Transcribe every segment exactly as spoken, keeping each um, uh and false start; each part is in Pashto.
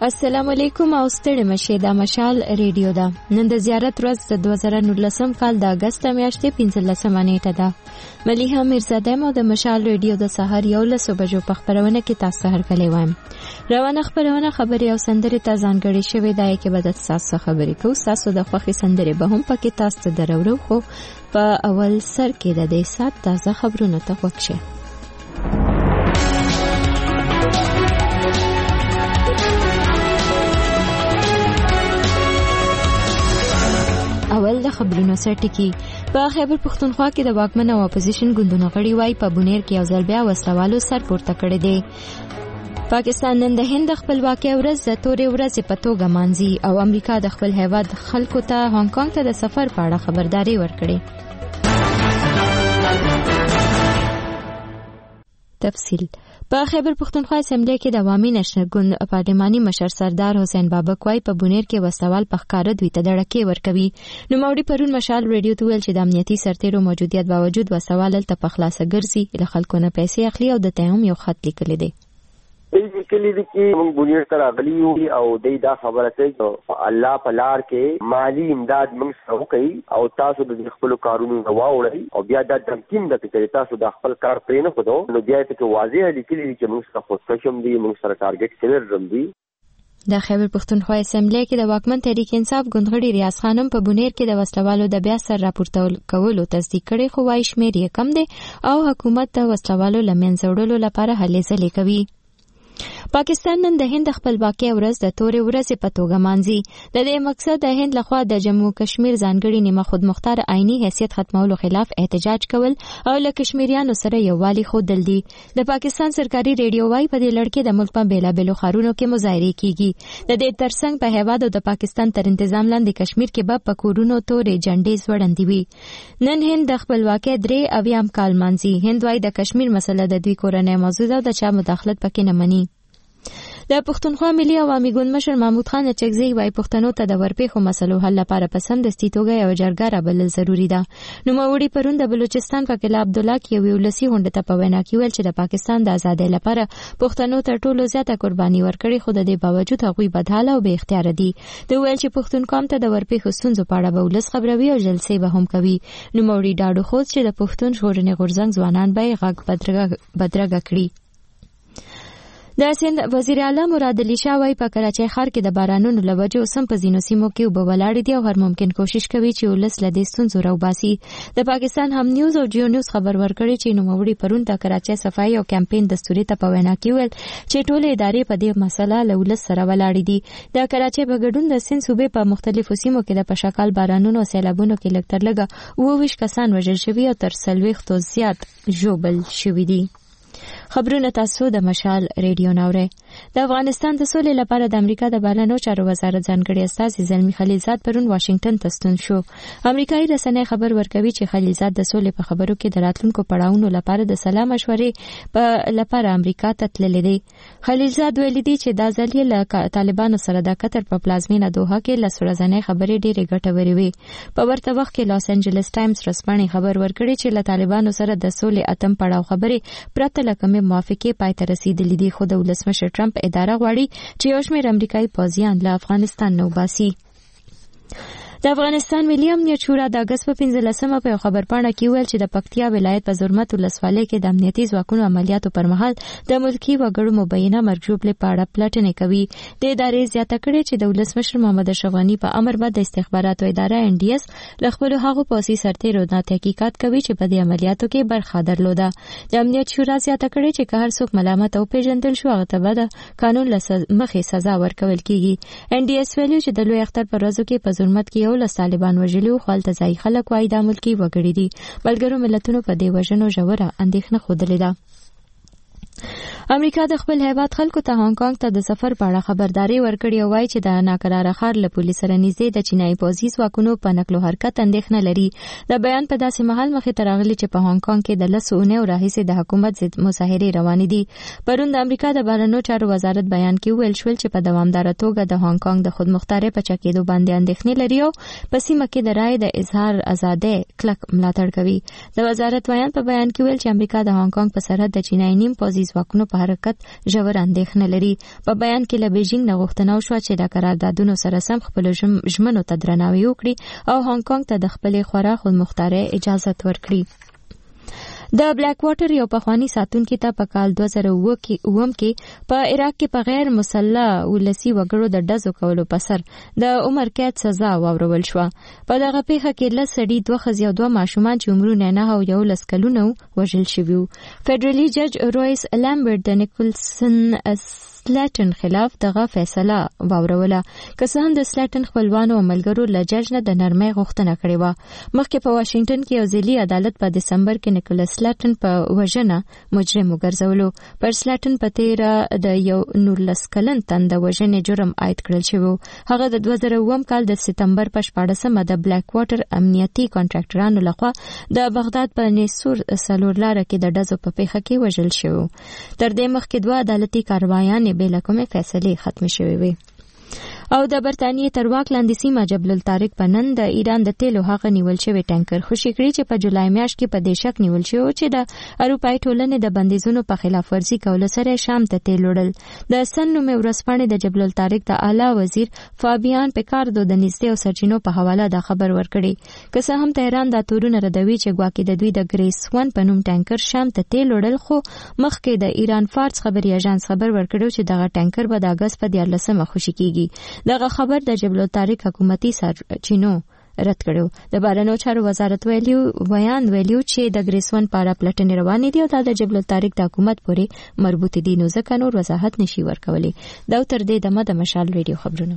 السلام علیکم او ستړي مشه د مشال ریډیو ده. نن د زیارت ورځ د دوه زره نولسم کال د اگست میاشتې پنځلسمه نیټه ده. ملیحه میرزاده مو د مشال ریډیو د سحر یو لسو بجو په خبرونه کې تاسو هرکلی وایم. روانه خبرونه خبري او سندري ته ځانګړي شوی دی کې به د تاسو خبرې کوو. تاسو د خوښي سندري به هم پکې تاسو ته درورو، خو په اول سر کې د دې سات تازه خبرونه ته وکشه. اول د خبرونو سرټکی. په خیبر پختونخوا کې د واکمن او اپوزیشن ګوندونو غړي وای په بونیر کې یو ځل بیا وسلوالو سر پورته کړی دی. پاکستان نن د هند خپلواکۍ ورځ د تورې ورځې په توګه مانځي او امریکا د خپل هیواد خلکو ته هانګ کانګ ته د سفر په اړه خبرداري ورکړي. تفصیل. په خیبر پختونخوا اسمبلی کې د عوامي نشنل ګوند پارلماني مشر سردار حسین بابک وای په بونیر کې وسوال په ښکاره دوی ته دړکې ورکوي. نو موري پرون مشال ریډیو ته ویل چې د امنیتي سرتیرو موجودیت باوجود وسوال ته په خلاصه ګرځي، له خلکو نه پیسې اخلي او د تهم یو خط لیکلی دی. دې کلی د کې موږ بونیر سره غلي یو او دې دا خبره کوي چې الله په لار کې مالی امداد موږ سره کوي او تاسو د خپل کارونو غواړئ او بیا دا تمکین د چې تاسو د خپل کار پرې نه خدو نو بیا ته واضح لیکلي چې موږ سره خوشم دي، موږ سره ټارګټ کلر رم دي. د خیبر پختونخوا اسمبلی کې د واکمن تحریک انصاف ګوندغړي ریاض خانم په بونیر کې د وسلوالو د بیا سر راپورته کولو تصدیق کړي، خو وايي شمیر یې کم دی او حکومت د وسلوالو لمنځه وړلو لپاره هلې ځلې کوي. پاکستان نن د هند خپلواکۍ ورځ د تورې ورځې په توګه مانځي. د دې مقصد د هند لخوا د جموں کشمیر ځانګړي نیمه خودمختار آئینی حیثیت ختمولو خلاف احتجاج کول او له کشمیریانو سره یووالي ښودل دي. د پاکستان سرکاري ریډیو وايي په دې لړ کې د ملک په بیلابیلو ښارونو کې مظاهرې کیږي. د دې ترڅنګ په هیواد او د پاکستان تر انتظام لاندې کشمیر کې به په کورونو تورې جنډې ځوړندې وي. نن هند د خپلواکۍ درې اویام کال مانځي. هند وايي د کشمیر مسله د دوی کورنۍ موضوع ده او د چا مداخلت پکې نه مني. د پښتونخوا ملي عوامي ګوند مشر محمود خان چکزی وايي پښتنو ته د ورپېښو مسلو حل لپاره په سمدستي توګه یو جرګه رابلل ضروري ده. نوموړي پرون د بلوچستان په قلعه عبدالله کې یو ولسي غونډه ته په وینا کې ویل چې د پاکستان د ازادۍ لپاره پښتنو تر ټولو زیاته قرباني ورکړې، خو د دې باوجود هغوی بدحاله او بې اختیاره دي. دوی ویل چې پښتون قوم ته د ورپېښو ستونزو په اړه به ولس خبروي او جلسې به هم کوي. نوموړي ډاډ وښود چې د پښتون ژغورنې غورځنګ ځوانان به یې غږ بدرګه کړي. د سند وزیر اعلی مراد علي شاه وايي په کراچۍ ښار کې د بارانونو له وجې سم په ځینو سیمو کې اوبه ولاړې دي او هر ممکن کوشش کوي چې ولس له دې ستونزو راوباسي. د پاکستان هم نیوز او جیو نیوز خبر ورکړی چې نوموړي پرون د کراچۍ صفایي او کمپاین دستوري ته په وینا کې ویل چې ټولې ادارې په دې مسله له ولس سره ولاړې دي. د کراچۍ په ګډون د سند صوبې په مختلفو سیمو کې د پشکال بارانونو او سیلابونو کې لږ تر لږه اووه ویشت کسان وژل شوي او تر څلوېښتو زیات ژوبل شوي دي. خبرونه تاسو د مشال ریډیو ناوره. د افغانستان د سولې لپاره د امریکا د بهرنیو چارو وزارت ځانګړي استازي زلمی خلیلزاد پرون واشنگټن ته ستون شو. امریکایي رسنۍ خبر ورکوي چې خلیلزاد د سولې په خبرو کې د راتلونکو پړاوونو لپاره د سلا مشورې په لپاره امریکا ته تللی دی. خلیلزاد ویلي دی چې دا ځل یې له طالبانو سره د قطر په پلازمینه دوحه کې لس ورځنۍ خبرې ډېرې ګټورې وې. په ورته وخت کې لاس انجلس ټایمز ورځپاڼې خبر ورکړی چې له طالبانو سره د سولې اتم پړاو خبرې پرته له کومې موافقې پای ته رسیدلې دي، خو د ولسمشر ټرمپ اداره غواړي چې یو شمېر امریکایي پوځیان له افغانستان نه وباسي. د افغانستان ملي امنیت شورا د اګست په پنځلسمه په خبرپاڼه کې ویل چې د پکتیا ولایت په زرمت ولسوالۍ کې د امنیتي ځواکونو عملیاتو پر مهال د ملکي وګړو مبینه مرګ ژوبلې په اړه پلټنې کوي. د ادارې زیاته کړې چې د ولسمشر محمد اشرف غني په امر به د استخباراتو اداره ان ډي اس له خپلو هغو پوځي سرتیرو نه تحقیقات کوي چې په دې عملیاتو کې برخه درلوده. د امنیت شورا زیاته کړې چې که هر څوک ملامت او پیژندل شو هغه ته به د قانون له مخې سزا ورکول کیږي. ان ډي اس ویلي چې د لوی اختر په ورځو کې په زرمت کې یو لس طالبان وژلي او خپل ځای خلک وایي دا ملکي وګړي دي. ملګرو ملتونو په دې وژنو ژوره اندېښنه ښودلې ده. امریکا د خپل هیواد خلکو ته هانګ کانګ ته د سفر په اړه خبرداري ورکړې او وایي چې د ناکراره ښار له پولیس سره نږدې د چینایي پوځي ځواکونو په نقل و حرکت اندېښنه لري. د بیان په داسې مهال مخې ته راغلي چې په هانګ کانګ کې د لسو اونیو راهیسې د حکومت ضد مظاهرې روانې دي. پرون د امریکا د بهرنیو چارو وزارت بیان کې ویل شول چې په دوامداره توګه د هانګ کانګ د خودمختارۍ په چکېدو باندې اندېښنې لري او په سیمه کې د رایې د اظهار ازادۍ کلک ملاتړ کوي. د وزارت بیان په بیان کې ویل چې امریکا د هانګ کانګ په سرحد د چینایي نیم پوځي ځواکونو په حرکت ژور اندېښنه لري. په بیان کې له بیجینګ نه غوښتنه وشوه چې د قراردادونو سره سم خپل ژمنو ته درناوی وکړي او هانګ کانګ ته د خپلې خورا خودمختارۍ اجازه ورکړي. د بلیک واټر یو پخوانی ساتونکي ته په کال دوه زره اووه کې په عراق کې په غیر مسلح ولسي وګړو د ډزو کولو په سر د عمر قید سزا واورول شوه. په دغه پیښه کې لس سړي، دوه ښځې او دوه ماشومان چې عمرونه یې نهه او یولس کلونه وژل شوي وو. فدرالي جج رویس لامبرټ د نیکولسن سلیټن خلاف دغه فیصله واوروله، که څه هم د سلیټن خپلوانو او ملګرو له جج نه د نرمۍ غوښتنه کړې وه. مخکې په واشنګټن کې یو ځلي عدالت په دسمبر کې نیکولس سلیټن په وژنه مجرم وګرځولو. پر سلیټن په تیره د یو نولس کلن تن د وژنې جرم عاید کړل شوی. هغه د دوه زره اووم کال د سپتمبر په شپاړسمه د بلیک واټر امنیتي کانټراکټرانو لخوا د بغداد په نیسور څلور لاره کې د ډزو په پیښه کې وژل شوی. تر دې مخکې دوه عدالتي کاروایانې بې له کومې فیصلې ختمې شوې وې. او د برتانیې تر واک لاندې سیمه جبل الطارق په نن د ایران د تیلو هغه نیول شوی ټانکر خوشي کړی چې په جولای میاشت کې په دې شک نیول شوی چې د اروپایي ټولنې د بندیزونو په خلاف ورزي کولو سره شام ته تیل وړل. د سن نومې ورځپاڼې د جبل الطارق د اعلی وزیر فابیان پیکاردو د نږدې او سرچینو په حواله دا خبر ورکړي. که څه هم تهران دا تورونه ردوي چې ګواکې د دوی د ګریس ون په نوم ټانکر شام ته تیل وړل، خو مخکې د ایران فارس خبري اژانس خبر ورکړو چې دغه ټانکر به د اگست په دیارلسمه خوشي کیږي. دغه خبر د جبل الطارق حکومتي سرچینو رد کړو. د بهرنیو چارو وزارت ویلیو بیان ویلیو چې د ګریسون پاره پلټنې روانې دي او دا د جبل الطارق د حکومت پورې مربوط دي، نو ځکه نور وضاحت نشي ورکولی. دا تر دې دمه د مشال ریډیو خبرونه.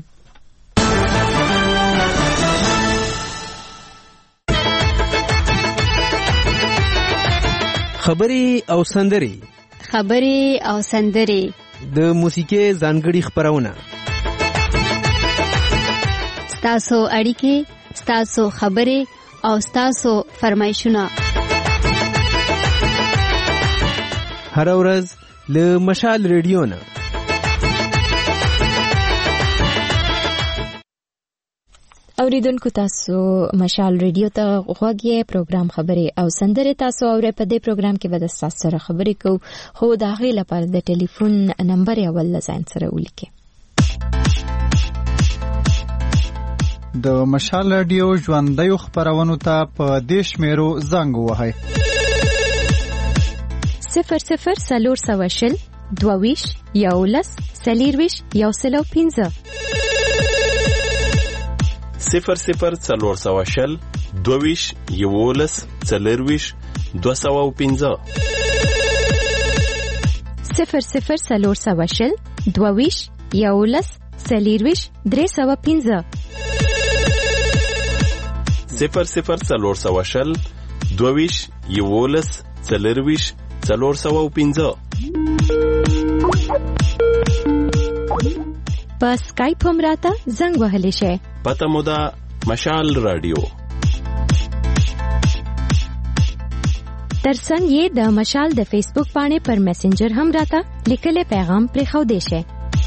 خبري او سندري خبري او سندري د موسیقي ځانګړي خبرونه، ستاسو اړیکې، ستاسو خبرې او ستاسو فرمایشونه هر ورځ له مشال ریډیو نه. اوریدونکو تاسو مشال ریډیو ته غوږ یې. پروګرام خبرې او سندرې تاسو اورئ. په دې پروګرام کې به د تاسو سره خبرې کوو، خو د هغې لپاره د ټلیفون نمبر یې اول له ځان سره ولیکئ. د مشال رادیو ژوندیو خبرونو ته په دې شمیرو زنګ ووهئ: صفر صفر څلور سوه شل دوه ویشت یولس څلېرویشت یو سل او پنځه، صفر صفر څلور سوه شل دوه ویشت یولس څلېرویشت دوه سوه او پنځه، صفر صفر څلور سوه شل دوه ویشت یولس څلېرویشت درې سوه پنځه، صفر صفر څلور سوه شل دوه ویشت یولس څلېرویشت څلور سوه او پنځه. په سکایپ هم راته زنګ وهلی شئ. پته مو ده مشال رادیو. ترڅنګ یې د مشال د فیسبوک باندې پر میسنجر هم راته لیکلی پیغام پرېښودی شئ.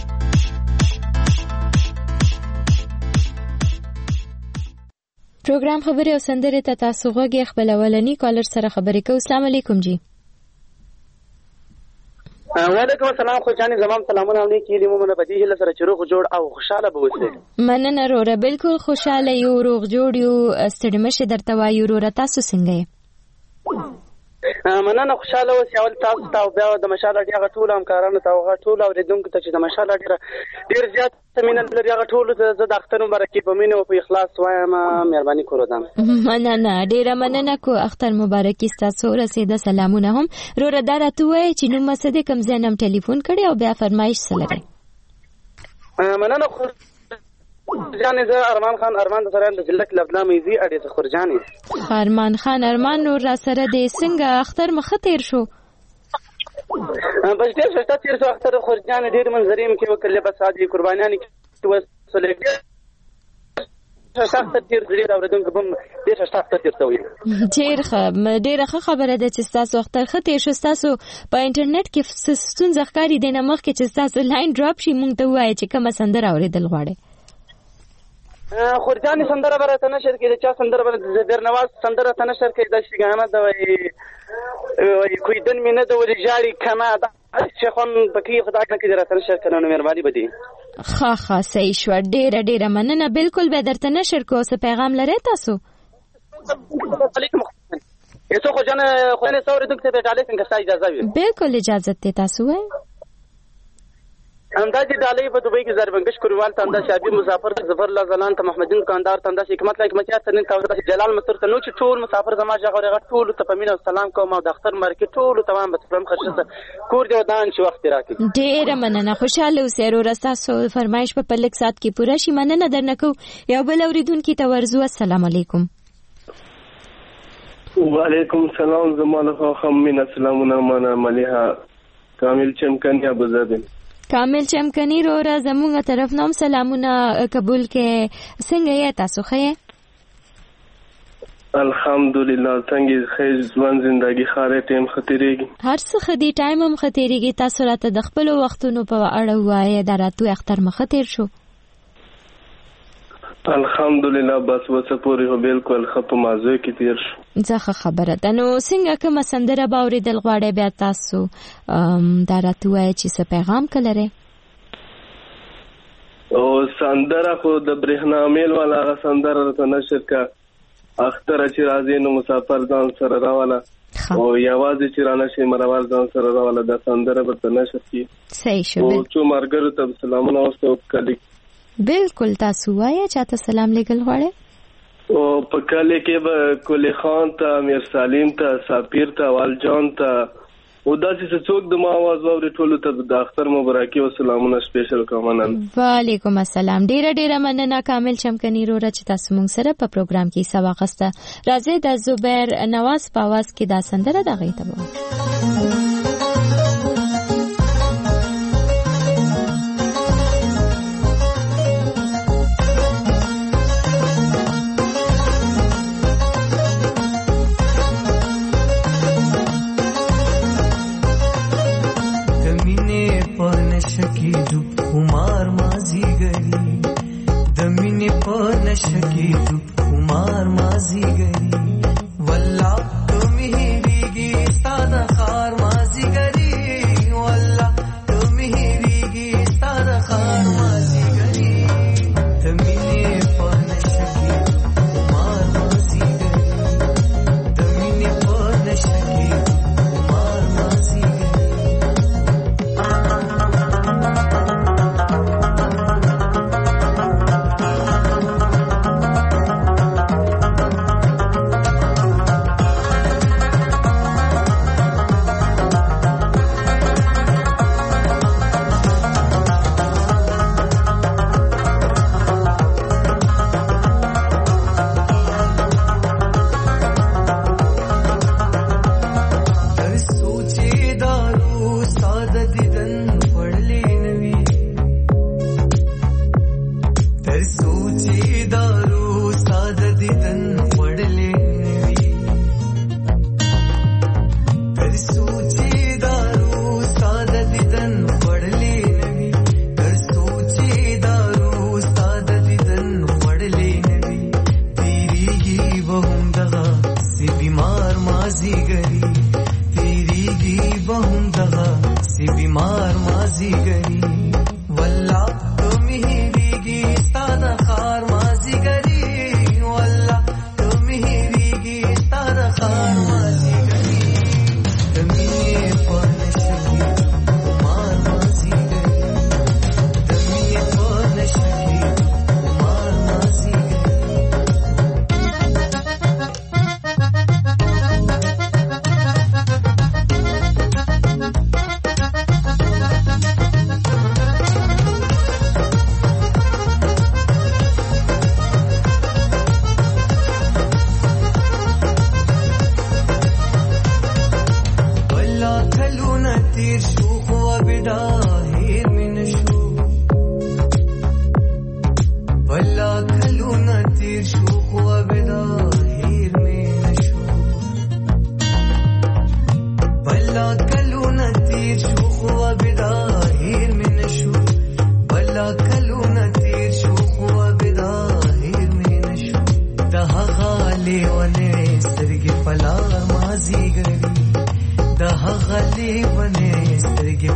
پروګرام خبرې او سندرې ته تاسو غوږ یې. خپل اولني کالر سره خبرې کوو. السلام علیکم جی. وعلیکم السلام. خو جانې زمام سلامونه او نیکی دې مو نه بدی هله سره چروغ جوړ او خوشاله به اوسئ. مننه روره، بالکل خوشاله یو، روغ جوړ یو، ستړي مشه درته وایو. روره تاسو څنګه یې؟ مننه، خوشاله اوسئ. اول تاسو ته او بیا د مشال رادیو هغه ټول همکارانو ته او هغه ټول اورېدونکو ته چې د مشال رادیو ډېر زیات مینه لري، هغه ټولو ته زه د اختر مبارکي په مینه او په اخلاص وایم. مهرباني کوم دم. مننه، ډېره مننه کو. اختر مبارکي ستاسو رسېده. سلامونه هم. روره دا راته ووایئ چې نوم څه دی، کوم ځای نه ټلیفون کړی او بیا فرمایش څه لرئ؟ مننه خورجانې، زه ارمان خان ارمان د سره د ضلع لبنان میزي اډې څخه خورجانې. ارمان خان ارمان نور را سره دی. څنګه اختر مخه تیر شو؟ بس ډېر ښه تیر شو اختر خورجانې. ډېر منظرې مې کې وکړلې، بس عادي قربانیانې کې وسولې ښه تیر دې دا ورته کوم ډېر ښه اختر تیر شوی. ډېر ښه ډېر ښه خبره ده چې تاسو اختر ښه تیر شو. تاسو په انټرنیټ کې ستونزه ښکاري دی نه مخکې چې تاسو لاین ډراپ شي مونږ ته وایي چې کومه سندره اورېدل غواړئ. خورجانې سندره به راته نشر کړي. چا سندره به درنواز سندره ته نشر کړي. دا شګانه ده وایي کویدن مې نه ده ولې ژاړي کنه. دا شیخون پکې خدای کنه کې درته نشر کنه نو مهرباني بدی ښه ښه صحیح شو ډیره ډیره مننه بالکل به درته نشر کو څه پیغام لري تاسو علیکم یسو خو جن خو نه سوري دغه ته ډالې څنګه اجازه وي بالکل اجازه ته تاسو وای اندازې ډالې په دوبۍ کې زربنګش کوروال ته انداز شابیر مسافر ظفر الله زلان ته محمدین کاندار ته انداز حکمت لایک مچا ته نن تاسو جلال مستر ته نو چې ټول مسافر زما ځغه غټ ټول ته پمینه سلام کوم او د اختر مرکه ټول تمام بسپرم خشته کور دی ودان چې وخت راکې ډیره مننه خوشاله اوسئ ورستا سو فرمایش په پلک سات کې پورا شي مننه درنکو یو بل اوریدونکو ته ورزو السلام علیکم وعلیکم السلام زمانه خو من السلامونه معنا مليها کامل چمکنی ابوظبی کامل چمکنی رو را زمونږ طرف نوم سلامونه قبول کې څنګه یې تاسو خې الحمدلله څنګه خې ځوان زندگی خاره ټیم خطرېږي هر څه خدي ټایم هم خطرېږي تاسو راته د خپل وختونو په اړه وایي دا راتو اختر مخاطر شو الحمدلله بس وسه پوری هو بالکل خپ مازه کې تیر شو ځکه خبره ده نو څنګه کوم سندره باورې دل غواړي بیا تاسو دا راتو وایي چې څه پیغام کلره او سندره خو د برهنا میل والا غ سندره ته نشر کا اختر چې راځي نو مسافر ځان سره راواله او یوازې چې رانه شي مرواز ځان سره راواله د سندره به نشر کی صحیح شو او چې مرګر ته سلامونه واستو کلی بالکل تاسو وایي چاته سلام لګل غواړي او په کله کې به کولی خان ته امیر سالم ته سفیر ته والجان ته او داسې څوک د ما आवाज ووري ټول ته د اختر مبارکي او سلامونه سپیشل کومن وعلیکم السلام ډیره ډیره مننه کامل چمکنی رو را چې تاسو مونږ سره په پروګرام کې سواغسته راځي د زبیر نواز په आवाज کې دا سندره دغه ته शकी तू कुमार माजी गरी वल्ला तुम ही रीगी सादा खार माजी गरी वल्ला तुम ही रीगी सादा खार माजी गरी तमीने पन शकी कुमार माजी गरी तमीने पन शकी कुमार माजी गरी غلی بنې سترګې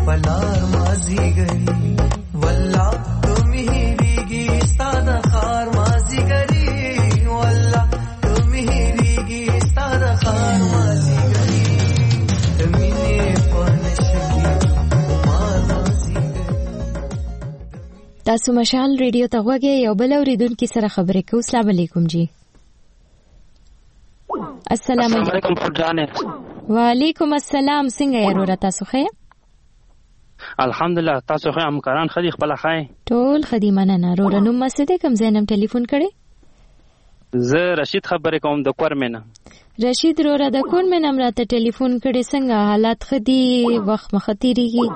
تاسو مشال ریډیو ته غوږی یو بل اوریدونکو سره خبرې کوو. السلام علیکم جی. السلام علیکم فرجانه. وعلیکم السلام. څنګه یې وروره تاسو ښه؟ الحمدلله تاسو ښه همکاران خدي خپل ښه ټول خدي مننه. وروره نوم مسده کوم زینم ټلیفون کړي؟ زه رشید خبرې کوم د کورمنه. رشید وروره د کورمنه امراته ټلیفون کړي. څنګه حالات خدي؟ وخت مختيريږي؟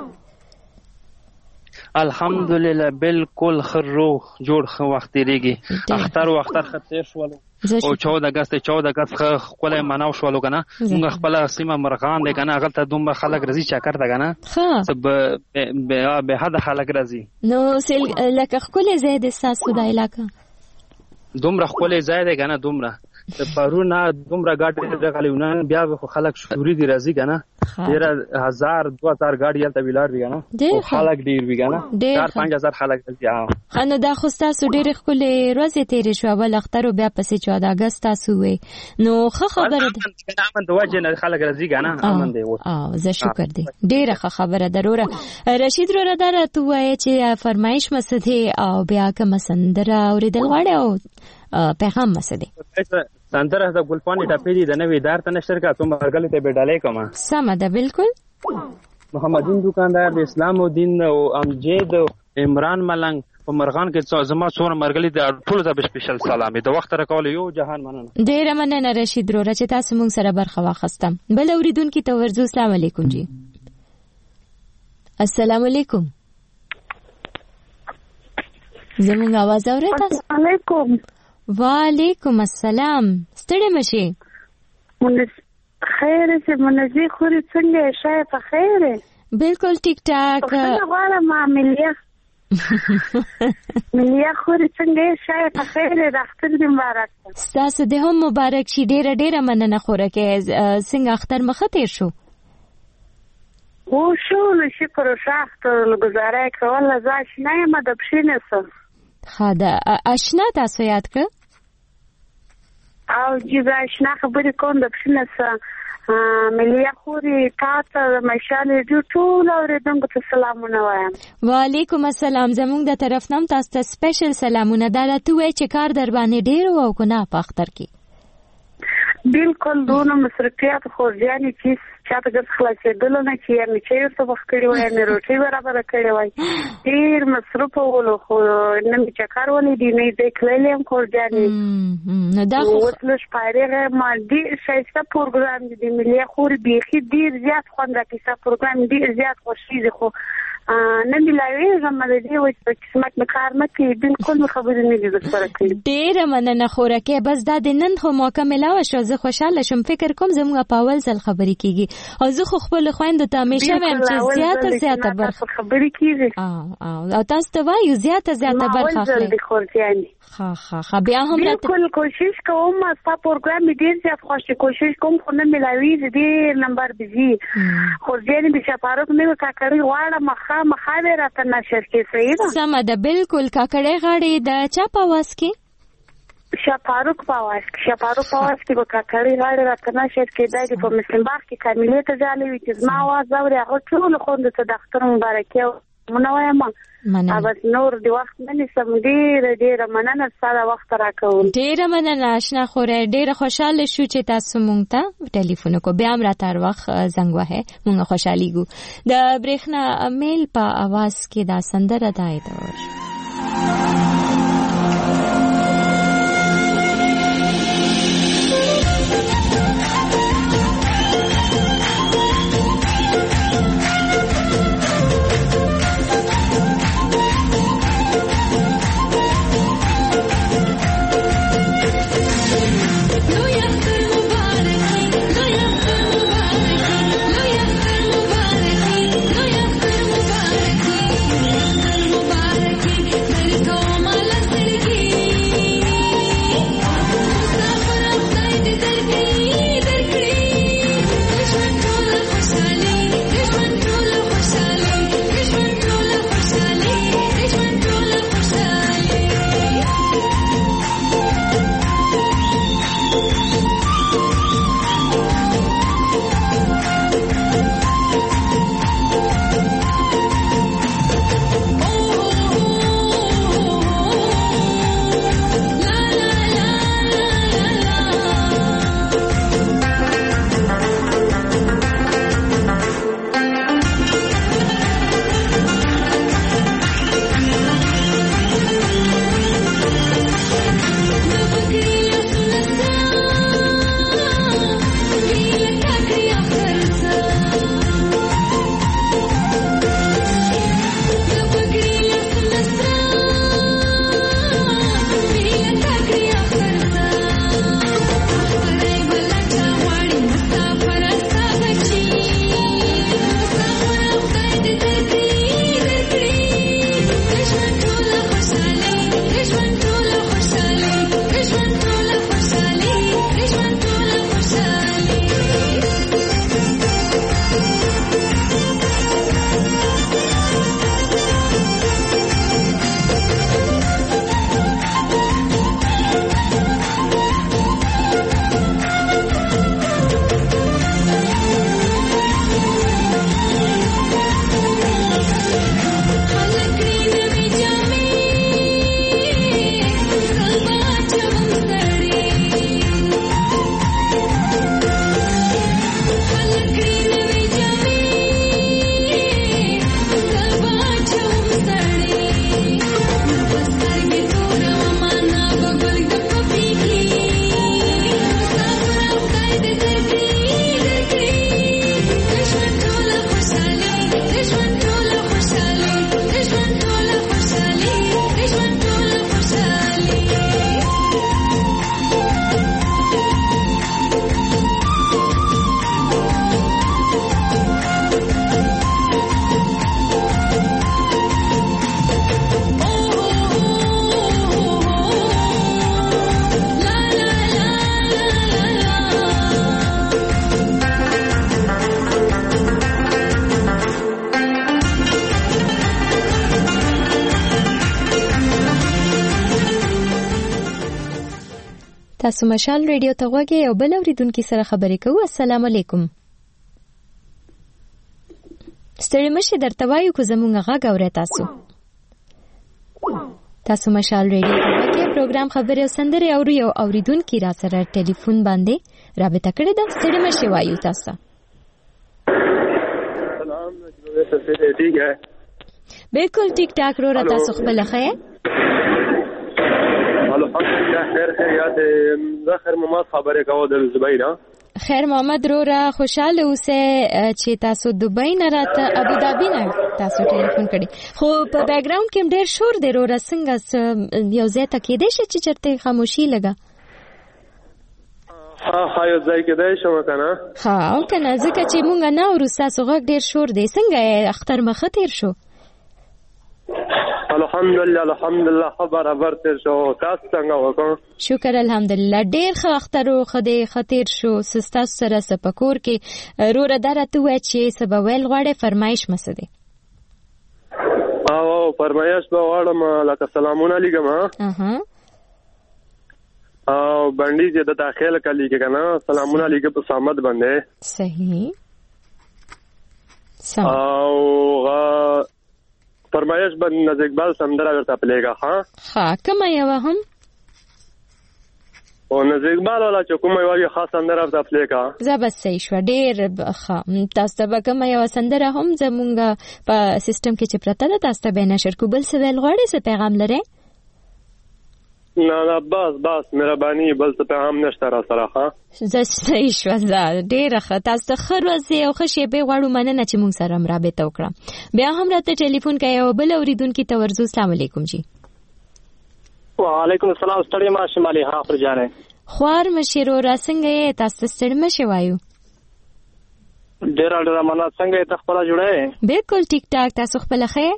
الحمدلله بالکل خرو جوړ خو وخت تیریږي. اختر وختر خطر شول او چودہ اگست چودہ اگست خپل مناو شولو کنه. موږ خپل سیمه مرغان دی کنه هغه ته دومره خلک رضی چکر ده کنه. سب به به حد خلک رضی. نو سل لکه خپل زید ساسو د علاقه دومره خپل زید کنه دومره د پرونه دومره ګاډي د غلیونان بیا خو خلک شوري دي راځي کنه. ډیر هزار دو هزار ګاډي یلته ویلار دي کنه. خلک ډیر وی کنه. چار پنځه هزار خلک دي. خنه دا خو تاسو ډیر خپل ورځې تیرې شو ول اختر بیا پسې چودہ اگست تاسو وې نو خه خبره ده کنه. امن د وجه نه خلک راځي کنه. امن دی و اه زه شکر دی. ډیره خه خبره ضروره. رشید وروره دا ته وایي چې فرمایش مسده او بیا کوم سندره اوریدل غواړي او پیغام مسده سندره د ګلپانی ټاپې دي د نوې دار ته نشر کا کوم مرګلې ته بیډالې کومه. سم ده بالکل. محمدین دکاندار د اسلام او دین او امجد عمران ملنګ په مرغان کې زما څونه مرګلې د ټول ته سپیشل سلام د وخت راکول یو جهان مننه. ډیره مننه رشید وروره چې تاسو مونږ سره برخه واخستم. بل اوریدونکو ته ورزو. السلام علیکم جی. السلام علیکم. زموږ आवाज اورئ تاسو؟ السلام علیکم. وعلیکم السلام. ستړي مشي؟ منز خیر سه منزي خوري څنګه شای په خیر؟ بالکل ټیک ټاک. څنګه غواړم ملیا ملیا خوري څنګه شای په خیر؟ اختر دې مبارک. تاسو دې هم مبارک شي. ډیره ډیره مننه خوره کې څنګه اختر مخه تیر شو؟ و شو له شکر او شاخت گزاره کول زاش نه ما د بشینه سره. خدا آشنا تاسو یاد ک؟ او جیب آشنا خبرې کوم د بشینه سره. ملیا خوري تاسو مشال جو ټول اوریدونکو ته سلامونه وایم. وعلیکم السلام. زموږ د طرف نام تاسو ته سپیشل سلامونه. دا راته وای چې کار در باندې ډیر او کنه په اختر کې. بالکل دونه مصرفیات خورجانی چې چاته ګس خلاصېدل نه چې یې چې څه وخت کړی وای نه روټي برابر کړی وای. ډیر مصرف ولو خو نه می چکر ولې دی نه دې کلیم خورجانی. نو دا خو وڅلش پاره ما دې شایسته پروګرام دې ملي خور بيخي ډیر زیات خوند راکې پروګرام ډیر زیات خوشي خو نه ملایوي زموږ دې وای چې قسمت مکار نه کې بالکل خبرې نه دي سره کړې. ډیر مننه خوره کې بس دا د نن خو موقع ملاوه شو. زه خوشاله شم. فکر کوم زموږ په اول ځل خبرې کیږي او زه خو خپل خويند ته همیشه وایم چې زیاته زیاته برخه خبرې کیږي. اه او تاسو ته وایو زیاته زیاته برخه اخلي. ها ها ها بیا هم بالکل کوشش کوم ستا پروګرام ډیر زیات خوشي کوشش کوم خو نه ملاوي دې نمبر بيزي خو ځین به شپارک نه کاکړی واړه مخه مخاله راته نشر کې صحیح ده. سم ده بالکل. کاکړی غاړي د چا په واس کې؟ شپاروک پاواس شپاروک پاواس کې وکړی غاړي راته نشر کې دای په مسلم باغ کې کاملې ته ځالې وي چې ما واز اوري هغه ټول خوند ته د اختر مبارکي منوي ما اوبه نور دی وخت نه سم ډیر ډیر مننه سره وخت راکول. ډیر مننه آشنا خوره. ډیر خوشاله شو چې تاسو مونږ ته ټلیفون کو بیا امر تر وخت زنګ وه مونږ خوشالي ګو. د برېښنا میل په आवाज کې دا سندره دای دا Mubarak تاسو مشال ریډیو ته غوږی او بل اوریدونکو سره خبرې کوو. السلام علیکم. ستړي مشه درته وایو کو زمونږ غږ اورئ تاسو. تاسو مشال ریډیو ته غوږی پروګرام خبرې او سندرې اوري او اوریدونکو را سره ټلیفون باندې رابطه کړې ده. ستړي مشه وایو تاسو. سلام څه ټیک ہے؟ بالکل ټیک ټاک رو را تاسو خپل خیر. الحمدلله خیر خیریات. زه خیر محمد خبرې کوم د زبیر. خیر محمد رو را خوشاله اوسه چې تاسو دوبۍ نه راته ابو ظبي نه تاسو ټلیفون کړی. خو په بیک گراوند کې ډېر شور دی رو را څنګه یو ځای ته کېدې شي چې چرته خاموشي لګا. ها ها یو ځای کې دی شو کنه. ها او کنه ځکه چې مونږ نه ورسته سوغ ډېر شور دی. څنګه اختر مخه تیر شو؟ الحمدلله الحمدلله خبر خبر تیر شو. تاسو څنګه وکړو؟ شکر الحمدلله ډیر ښه اختر خو دې خطر شو. سستا سره سپکور کې روره درته و چې سبا ویل غواړي فرمایش مسده. او فرمایش به غواړم لکه سلامونه علیکم. اها او باندې چې د داخل کلی کې کنه سلامونه علیکم په سامد باندې. صحیح. او غا فرمایش بن نز اقبال سمندر ورته پلیګه. ها ها کوم یو هم او نز اقبال ولا چې کوم یو خاص سمندر ورته پلیګه. زبر صحیح شو ډیر ښه. تاسو به کوم یو سندره هم زمونږ په سیستم کې چې پرته ده تاسو به نشر کوبل سوال غواړي څه پیغام لري؟ نه نه بس بس مهرباني بل څه پیغام نشته را سره. ها زه صحیح شو. زه ډیره ښه. تاسو ښه ورځ او ښه شیبه غواړو. مننه چې موږ سره مرابطه وکړه. بیا هم راته ټلیفون کوي او بل اوریدونکو ته ورزو. السلام علیکم جی. وعلیکم السلام. ستړي ما شمالي حافظ جانې خوار مشیرو را څنګه تاسو ستړي مشه وایو؟ ډیر ډیر مننه. څنګه ته خپل جوړه؟ بالکل ټیک ټاک. تاسو خپل خیر؟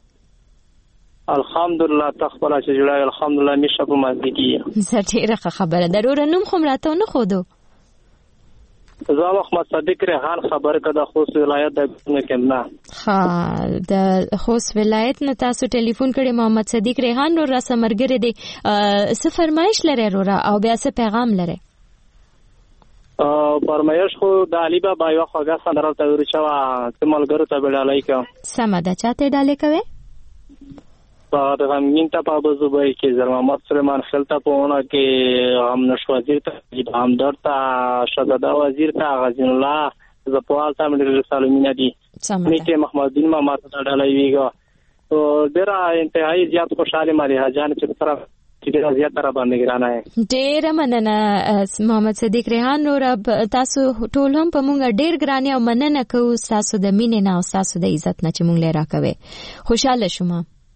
الحمدلله تخبل چې جوړه الحمدلله میشه په مازدی کې. زه ډیره خبره ضرور نوم خو راته نه خودو. زه محمد صدیق ریحان خبر کده خوست ولایت د کمنا. ها د خوست ولایت نه تاسو ټلیفون کړی. محمد صدیق ریحان رو را سمرګره دی. څه فرمایش لري رو را او بیا څه پیغام لري؟ ا فرمایش خو د علي بابا یو خوګه سندره ته ورچوا چې ملګرو ته وړالای کا. سم ده. چاته ډالې کوي؟ په دغه مینټه په ابوظبي کې زر محمد سليمان خلتا پهونه کې هم نشو وزیر ته هم درته شهزاده وزیر ته غزين الله زپوال ته مې رسالو مینا دي. نیکه محمد دین ما ماته ډالای ویګو. او ډیر انتهایی زیات خوشاله مالي حاجان چې طرف چې ډیر زیات تر باندې ګرانه ہے. ډیر مننه محمد صدیق ریحان نور. تاسو ټول هم په مونږ ډیر ګرانه او مننه کوو تاسو د مینې نه او تاسو د عزت نه چې مونږ لرا کوي. خوشاله شوم.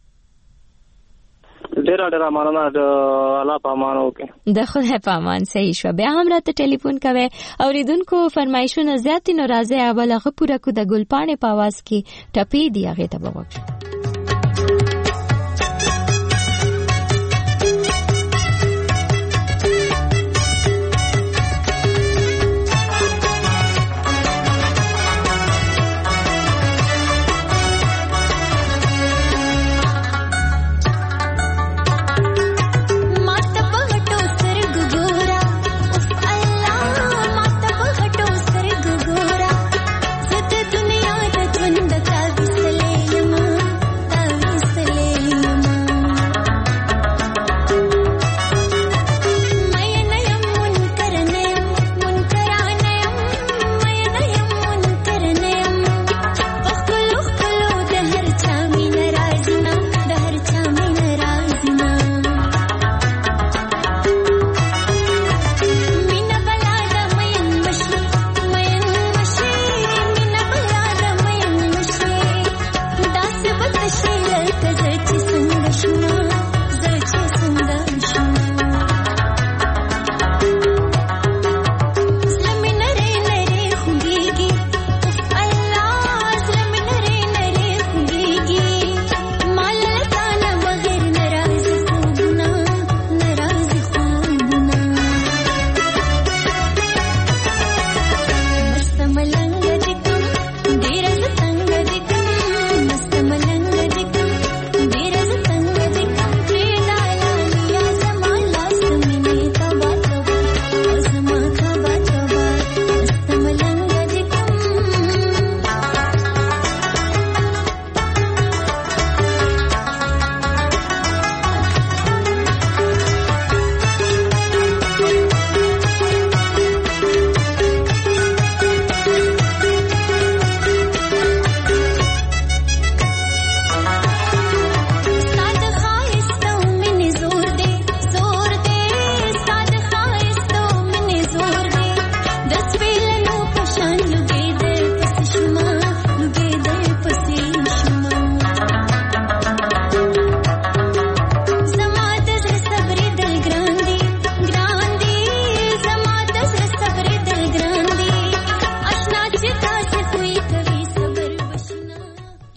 ډیر ډیر مننه. د الله په امان وکي. د خدای په امان. صحیح شو. بیا هم راته ټلیفون کوي. اوریدونکو فرمایشونه زیاتې ناراضه اوله غ پوره کو د ګلپانې په आवाज کې ټپې دی هغه ته وګورئ. दुनिया द ژوند کا وسلې یم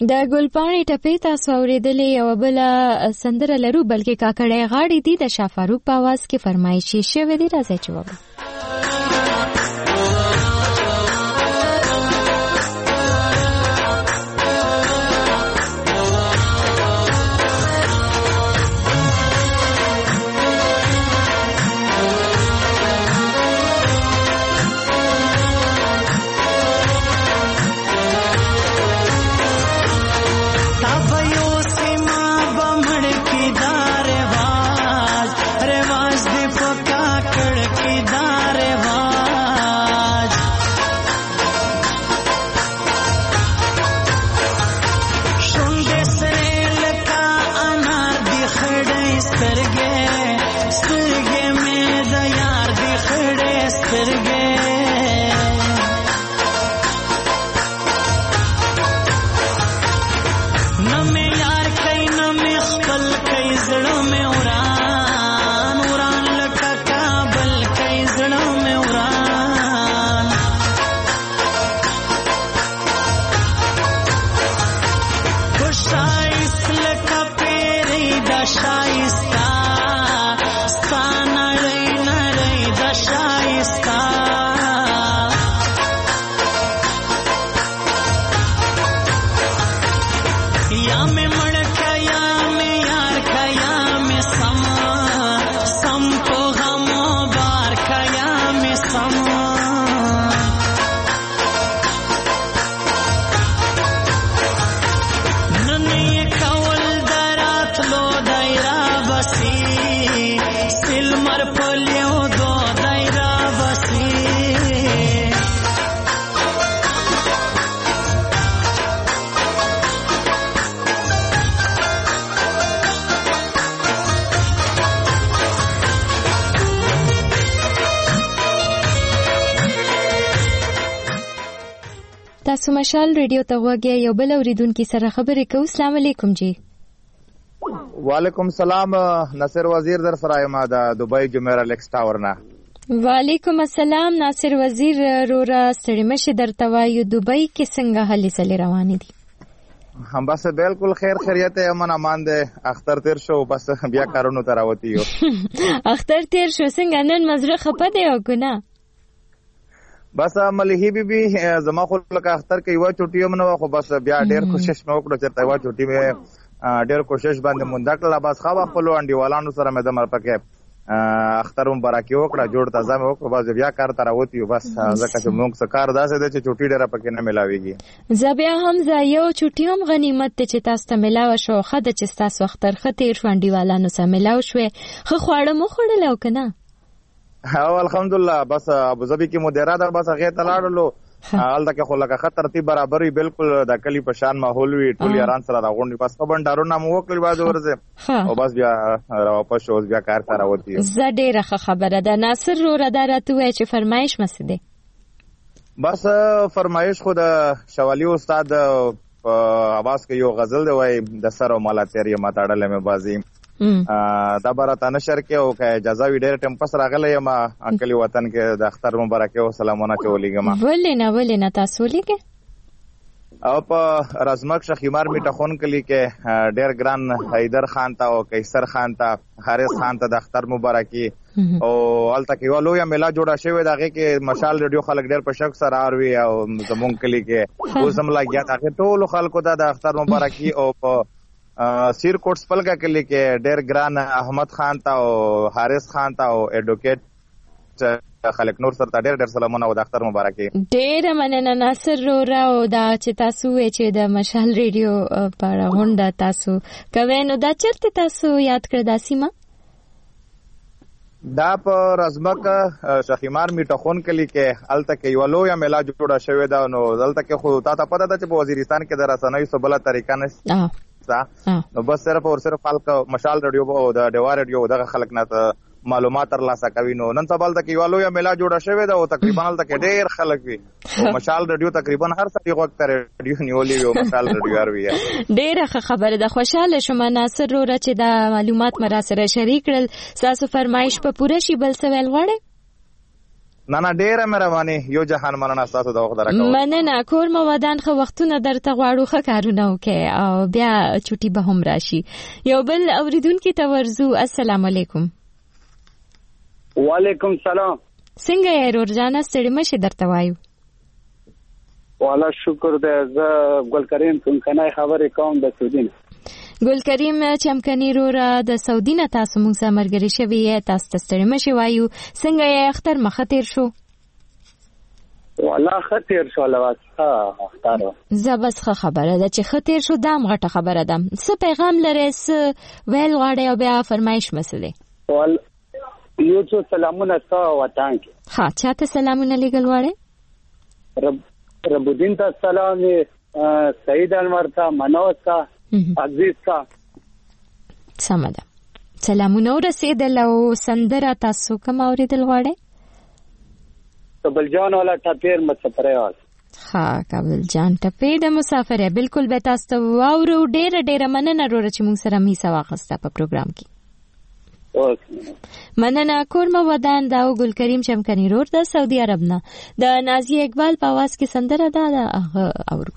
د ګلپاڼې ټپې تاسو اورېدلې یوه بله سندره لرو بلکې کاکړی غاړې دي د شاه فاروق په اواز کې فرمایش یې شوی دی. راځئ چې واورو. تاسو مشال ریډیو ته غوږی یو بل اوریدونکي سره خبرې کوو. السلام علیکم جی. وعلیکم السلام. ناصر وزیر در سره یم د دوبۍ جمهور الیکس ټاور نه. وعلیکم السلام ناصر وزیر رورا ستړي مشه درته وایو دوبۍ کې څنګه هلې سلې روانې دي؟ هم بس بالکل خیر خیریت امن امان ده. اختر تیر شو بس بیا کارونو ته راوتی یو. اختر تیر شو څنګه نن مزره خپه دی او کنه؟ بس ملهی بی بی زما خو لکه اختر کې یو چټي هم نه خو بس بیا ډېر کوشش مې وکړو چې یو چټي مې ډېر کوشش باندې مونږ کړل. بس خو خپل انډیوالانو سره مې د مرپکه اختر مبارکي وکړه جوړ تازه مې وکړو. بس بیا کار ته راوتی بس ځکه چې موږ څه کار داسې دی چې چټي ډېره پکې نه ملاويږي. زه بیا هم زه یو چټي هم غنیمت ته چې تاسو ته ملاوه شو خه د چې تاسو اختر خه تیر شو انډیوالانو سره ملاو شوې خو خواړه مو خوړل او کنه؟ او الحمدلله بس ابوظبي کې مدیره ده بس هغه ته لاړلو حال دا کې خو لکه خطر ترتیب برابرې بالکل د کلی په شان ماحول وی ټول یاران سره راغونډي بس په بندارونه مو وکړل باز ورزه او بس بیا واپس شو بیا کار ته راوتی. زه ډېره خبره ده ناصر رو را درته وای چې فرمایش مسده. بس فرمایش خو د شوالی استاد په आवाज کې یو غزل دی وای د سر او مالا تیری ماتاړل مې بازی دا برته نشر کې او که اجازه وی ډېر ټیم پس راغلی یم انکلی وطن کې د اختر مبارکي او سلامونه چولېږم. ولې نه ولې نه تاسو ولېږئ او په رزمک شخیمار میټخون کلی کې ډېر ګران حیدر خان ته او قیصر خان ته حارث خان ته د اختر مبارکي او هلته کې یوه لویه میله جوړه شوې ده هغې کې مشال ریډیو خلک ډېر په شوق سره اروي او زمونږ کلي کې اوس هم لګیا ده هغې ټولو خلکو ته د اختر مبارکي او په سیر کوټ سپلګه کلی کې ډېر ګران احمد خان ته او حارث خان ته او ایډوکیټ خلک نور سره ډېر ډېر سلامونه او د اختر مبارکي. ډېره مننه ناصر رورا او دا چې تاسو وې چې د مشال ریډیو په اړه غونډه تاسو کوئ نو دا چېرته تاسو یاد کړه دا سیمه؟ دا په رزمک شخیمار میټخون کلی کې هلته کې یوه لویه میله جوړه شوې ده نو دلته کې خو تا ته پته ده چې په وزیرستان کې د رسنیو څه بله طریقه نشته نو بس صرف او صرف خلک مشال ریډیو او د ډیوا ریډیو دغه خلک نه معلومات ترلاسه کوي نو نن سبا هلته کې یوه لویه میله جوړه شوې ده او تقریبا هلته کې ډېر خلک وي او مشال ریډیو تقریبا هر سړي غوږ ته ریډیو نیولې وي او مشال ریډیو اروي. ډېره ښه خبره ده. خوشحاله شوم ناصر وروره چې دا معلومات مې راسره شریک کړل. ستاسو فرمایش به پوره شي بل څه ویل غواړئ؟ نه نه ډیره مهرباني یو جهان مننه تاسو د وخت درکو مننه کور مو ودان خو وختونه درته غواړو ښه کارونه وکړي او بیا چټي به هم راشي. یو بل اوریدونکو ته ورزو. السلام علیکم. وعلیکم سلام. څنګه یې ورجانه ستړي مشه درته وایو؟ والا شکر دې. زه ګل کریم څنګه خبرې کوم د سعودي. ګل کریم چمکنی رورا د سعودي نه تاسو موږ سره مرګري شوی یې تاسو ته ستړي مشه وایو. څنګه یې اختر مخه تیر شو؟ والا خطر شو لواس ها اختر زبس خه خبره ده چې خطر شو دام غټه خبره ده. څه پیغام لري څه ویل غواړي او بیا فرمایش مسله؟ ول یو څو سلامونه تاسو وطن کې. ها چاته سلامونه لګل غواړي؟ رب رب الدین ته سلام، سعید انور ته، منوز ته، عزیز ته سمده سلامونه ورسېدل. او سندره تاسو کوم اوریدل غواړئ؟ کابل جان والا ټپیر مسافرې وال. ها کابل جان ټپې د مسافرې بالکل به تاسو ته واورو. ډېر ډېر مننه وروره چې موږ سره میسا واخسته په پروګرام کې. مننه کور مو ودان دا ګل کریم چمکنی رور د سعودي عرب نه د نازیه اقبال په आवाज کې سندره ده هغه اورو.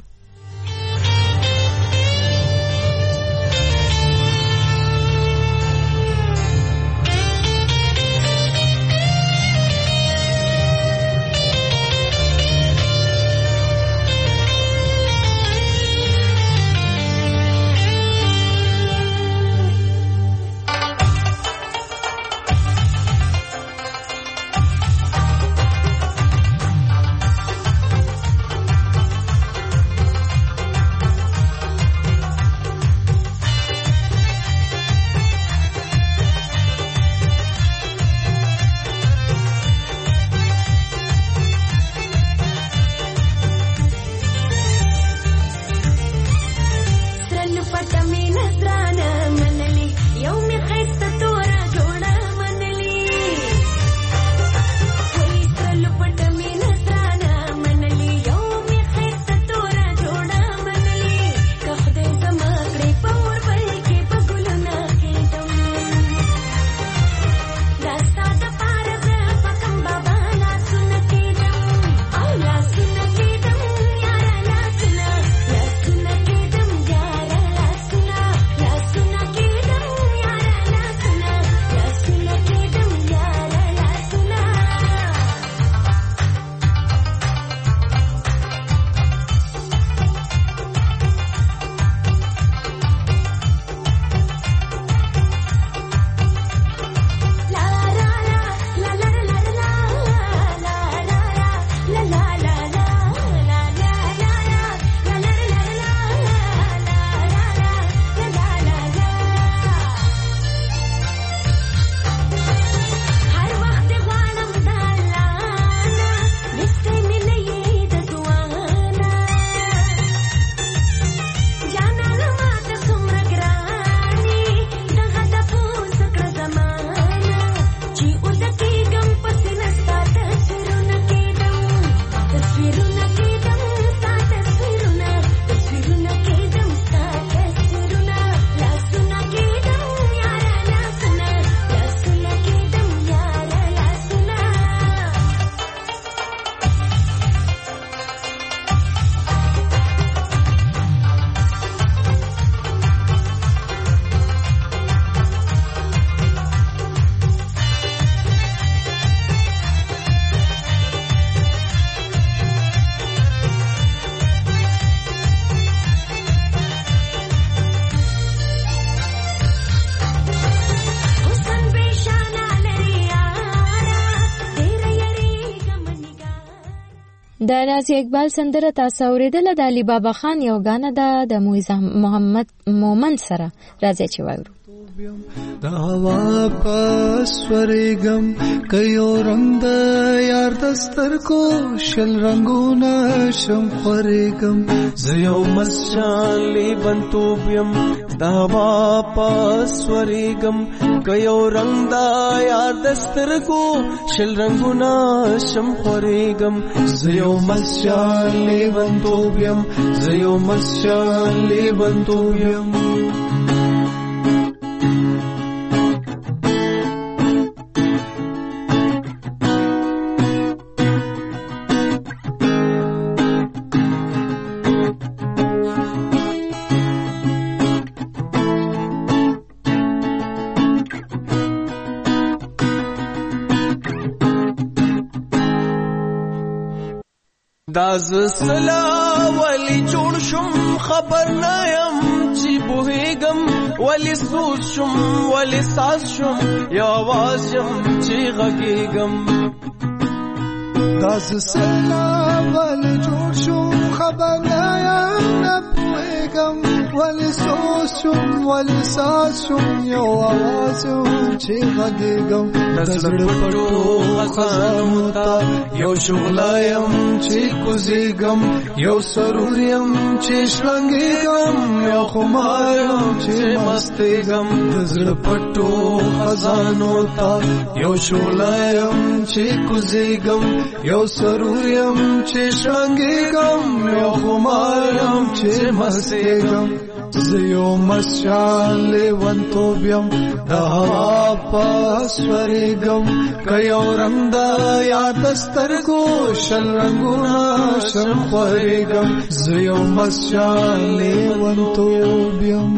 د نازیه اقبال سندره تاسو اوریدله د علي بابا خان یو غانه ده د مویز محمد مومن سره راځي چې وایو. دا هوا پس ورېګم کيو رنگ د یار دستر کو شل رنگونه شم خورېګم زيو مسجان لی بنتوبیم دا هوا پس ورېګم کيو رنگ د یار دستر کو شل رنگونه شم خورېګم زيو مسجان لی بنتوبیم زيو مسجان لی بنتوبیم داز سلا ولی جوړ شم خبر نه يم چې بوهېږم ولی سوز شم ولی ساز شم یا آواز یم چې غږېږم داز سلا ولی جوړ شم خبر نه یم نه پوهېږم ولی سوز شم ولی ساز شم یا آواز یم چې غږېږم د زړه پټو خزانو ته یو شغله یم چې کوزېږم یو سرور یم چې شلنګېږم یو خمار یم چې مستېږم د زړه پټو خزانو ته یو شغله یم چې کوزېږم یو سرور یم چې شلنګېږم یو خمار یم چې مستېږم زه یو مشال لیونتوب یم د هوا په سورېږم که یو رنګ د یاد د سترګو شل رنګونه شم خورېږم زه یو مشال لیونتوب یم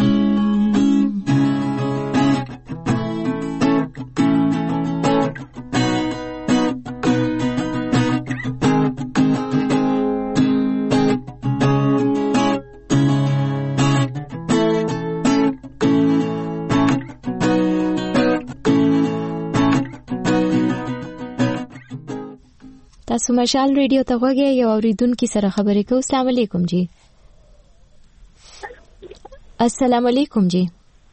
تاسو مشال ریډیو ته غوږی یو اوریدونکي سره خبرې کوو. السلام علیکم جی. السلام علیکم جی.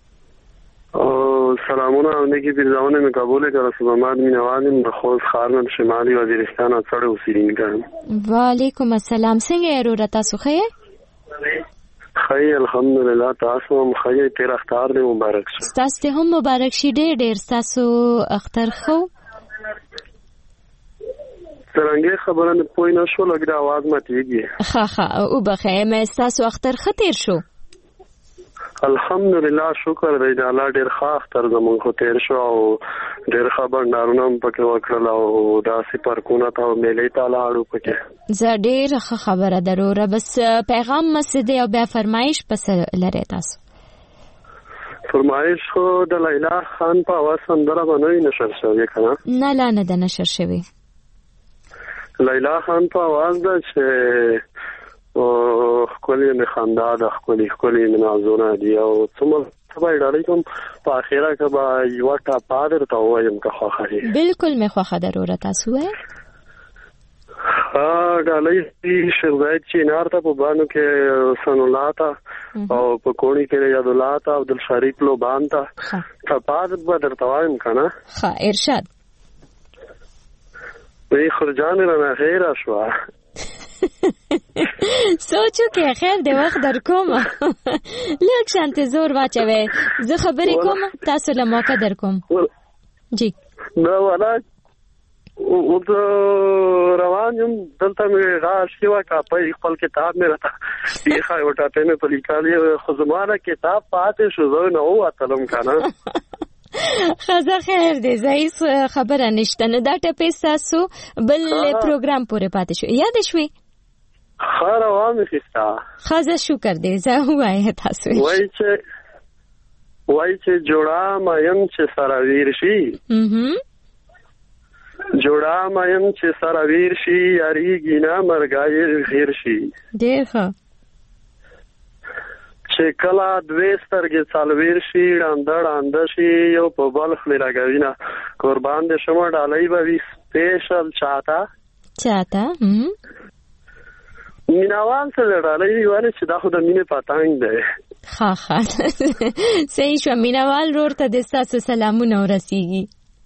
سلامونه علیکم پیرزاونه می قبول کړه سلامات مینوالم د خوست خارن شمالي وزیرستان اڅړ اوسېدونکو. وعلیکم السلام. څنګه یې ورته تاسو خیر؟ خیر الحمدلله. تاسو هم خیر. تیر اختر دې مبارک شه. تاسو هم مبارک شي. ډېر ډېر تاسو اختر خو څنګه خبره نه پوي نه شو لګ دا आवाज ماتيږي. ها ها او بخې مې تاسو اختر خطر شو. الحمدلله شکر دی د الله ډیر ښه اختر زمونږ خو تیر شو او ډیر خبر نارونه پکې وکړل او دا سپر کونه ته ملي تعالی اړو پکې. زه ډیر ښه خبره دروره بس پیغام مسجد او بیا فرمایش پس لري تاسو. فرمایش خو د لیلا خان په आवाज سندره باندې نشر شوی کنه؟ نه لا نه د نشر شوی. لیلا خان په आवाज ده چې او خپلې نه خندا د خپلې خپلې منازونه دی او څومره تبای ډالۍ کوم په اخیره کې به یو ټا پادر ته وایم که خو خري. بالکل مې خو خبر ورته تاسو وای. ها ډالۍ شوای چې نارته په باندې کې سنولاتا او په کونی کې یادولاتا عبد الشریف لو باندې ته پادر به درته وایم کنه. ها ارشاد. وی خرجان را خیر شو. سوچو کې خیر دی وخت در کوم. لږ شانت زور واچوي. زه خبرې کوم تاسو له موقع در کوم. جی. نو ولا او روان یم دلته مې راشي وا کا په خپل کتاب مې راته یې خای وټاته مې په لیکالي خو زمانه کتاب پاتې شو زه نه و اتلم کنه. خزه خیر دی. زایس خبره نشته نه دا ټپې تاسو بل پروګرام پورې پاتې شو یاد شوي. خیر وامه خستا. خزه شکر دی. زه وای تاسو وای چې وای چې جوړا مایم چې سراویر شي. mhm جوړا مایم چې سراویر شي یاري ګینا مرګای غیر شي. ډیر ښه. چې کلا دوی سترګې څلویر شي ډاندړ اند شي یو په بل خلی راګوینا قربان دې شمه ډالۍ به وي سپیشل چاته چاته هم میناوال څه ډالۍ واره چې دا خو د مینې پاتانګ دی. ها ها صحیح شو. میناوال ورته د تاسو سلامونه ورسیږي.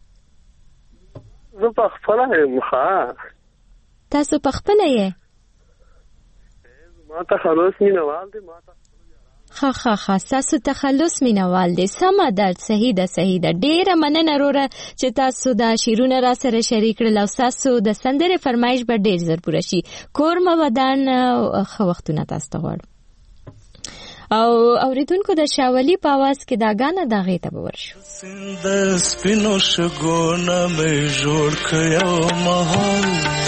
زه په خپل یم. ها تاسو په خپل یې. ما ته خلاص میناوال دی. ما ته ها ها ها تاسو تخلص مینوال دي. سم ده. صحیح ده صحیح ده. ډیره مننه وروره چې تاسو دا شیرونه را سره شریک کړل او تاسو د سندره فرمایش به ډیر زر پوره شي. کور مو ودان خو وختونه تاسو ته وړ او اوریدونکو د شاولی په आवाज کې دا غانه دا غیته ورشو. سند سپینو شګونه مې جوړ کړو محل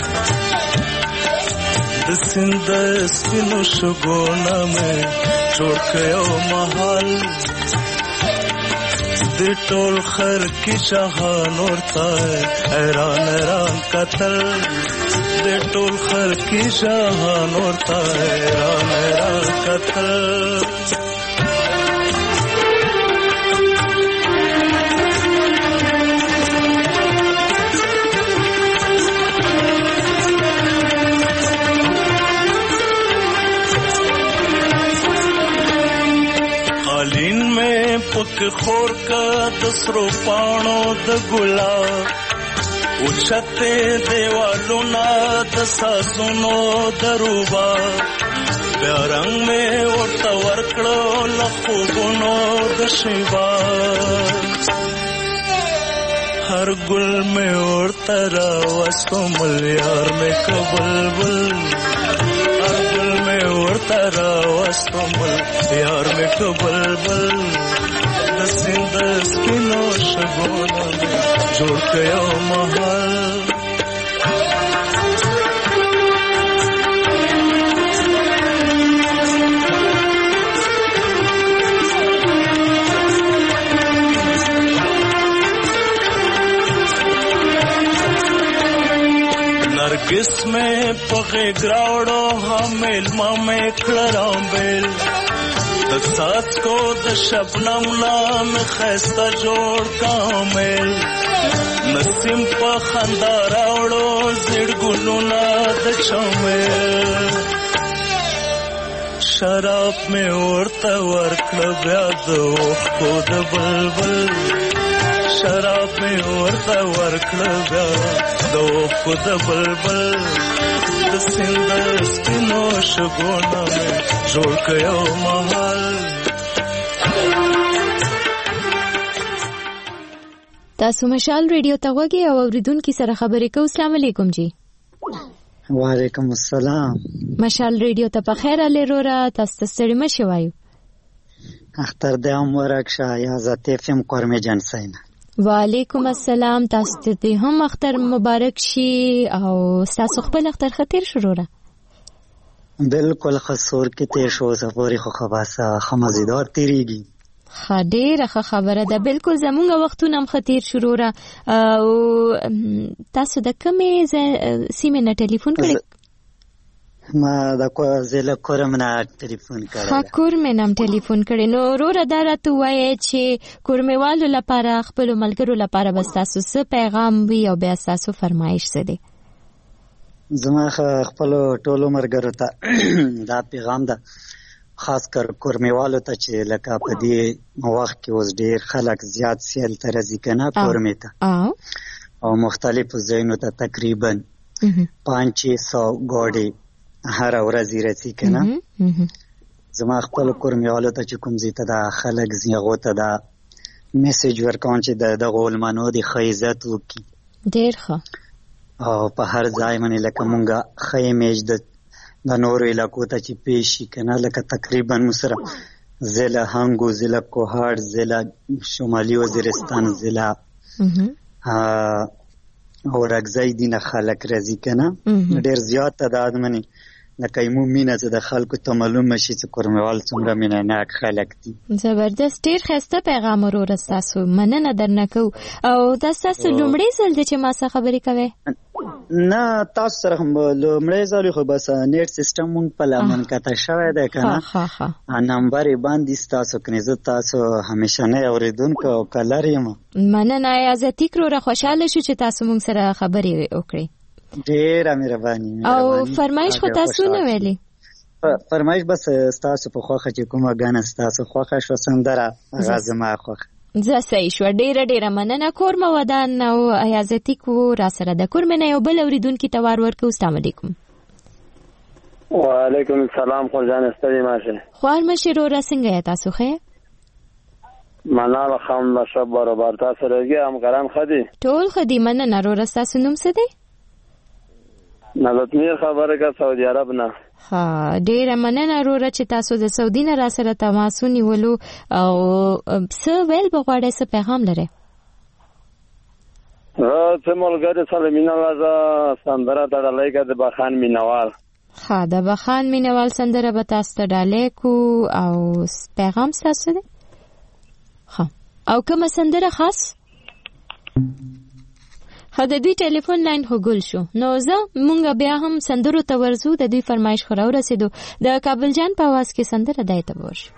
د سند سپینو شګونه مې جوړ کړو محل د د ټول خر کی شهان ورته حیران حیران قتل د ټول خر کی شهان ورته حیران حیران قتل پک خور کا دسرو پانو د ګلاب اوچته دیوالو نا د ساسونو دروبا بیا رنگ میں ورته ورکړو لخوبونو د شیبا هر گل میں ورته راوستو ملیار میں کبلبل هر گل میں ورته راوستو ملیار میں کبلبل سند سپینو شګونو جوړ کړو محل नरगिस में पगे ग्रावड़ो हमेल मामे खड़रांबेल सास को द शबनम नाम खस्ता जोड़ कामेल नसीम पा खंदा रावड़ो जिड़ गुलुना द चमेल शराब में उड़ता वर्कड़ ब्याद को द बलबल शराब में उड़ता वर्कड़ ब्याद को द बलबल सिंदस्तिनो शगोना में जोड़ कयो महल تاسو مشال ریډیو ته وګورئ او اوریدونکو سره خبرې کوو. السلام علیکم جی. وعلیکم السلام. مشال ریډیو ته په خیر لرورا تاسو ستړي مشي وایو. اختر د امورک شاه عزت فم قرمه جان سینا. وعلیکم السلام. تاسو ته هم اختر مبارک شي او تاسو خپل اختر خطر شروع را. بالکل خسور کې ته شو سفوري خو خواصه خمزیدار تیریږي. خډیره خبره ده. بالکل زمونږ وختونه هم خطیر شروع را. او تاسو د کومې سیمې نه ټلیفون کړی؟ ما د کو زله کورم نه ټلیفون کړی. ها کورم نه ټلیفون کړی. نو وروره دا راته وایي چې کورمېوالو لپاره خپل ملګرو لپاره بس تاسو څه پیغام وي او بیا تاسو فرمایش څه دی؟ زما خپل ټولو مرګرو ته دا پیغام ده، خاص کر کورمیوالو ته چې لکه په دې وخت کې اوس ډیر خلک زیات سیل ته راځي کنه کورمې ته او مختلفو ځایونو ته تقریبا پانچ سو ګاډي هر ورځ راځي کنه. زما خپل کورمیوالو ته چې کوم ځای ته دا خلک زیغو ته دا میسج ورکوم چې د دغه علمانو د ښه عزت وکړي ډیر ښه او په هر ځای باندې لکه مونږه ښه ایمیج د د نورو علاقو ته چې پیشي کنه لکه تقریبا مسره ضلع هنگو، ضلع کوهاټ، ضلع شمالي وزیرستان، ضلع او رګزی دینه خلک راځي کنه ډیر زیات تعداد منی لکه ایمو مینه چې د خلکو ته معلومه شي چې کورموال څومره مینه ناک خلک دي. زبردست. ډیر ښایسته پیغام ورور تاسو مننه درنه کو. او دا تاسو لومړی ځل دی چې ما سره خبرې کوي؟ نه تاسو سره لومړی ځل خو بس نیټ سیستم مونږ په لمن کته شوی دی کنه نمبر باندې تاسو کنه زه تاسو همیشه نه اوریدونکو او کلر یم. مننه عزت کړو. خوشاله شو چې تاسو مونږ سره خبرې وکړي. ډیره مهرباني. او فرمایش خو تاسو نه ویلي؟ فرمایش بس تاسو په خوخه چې کومه غانه تاسو خوخه شو سندره غزما خوخه زه صحیح شو. ډیره ډیره مننه. کورمه ودان او عزت کو را سره د کورمه نه یو بل اوریدونکو ته وار ورکو. السلام علیکم. وعلیکم السلام. خو ځان استری ماشه خوار مشه رو را څنګه تاسو خه منال خام مشه برابر تاسو راګي هم ګران خدي ټول خدي مننه. رو را تاسو نوم څه دی؟ نلتمیر خبره کا سعودي عرب نه. ها ډیره مننه وروره چې تاسو د سعودي نه را سره تماس ونیولو او څه ویل بغواړئ، څه پیغام لرئ؟ ها څه ملګری سره مینه لازه سندره تړلای کا د بخان مینوال. ها د بخان مینوال سندره به تاسو ته ډالې کو او پیغام تاسو دی. ها او کومه سندره خاص؟ خو د دوی ټلیفون لاین خو ګل شو. نو زه مونږ بیا هم سندرو ته ورځو. د دوی فرمایش خو راورسېدو. د کابل جان په اواز کې سندره دی ته به ورشو.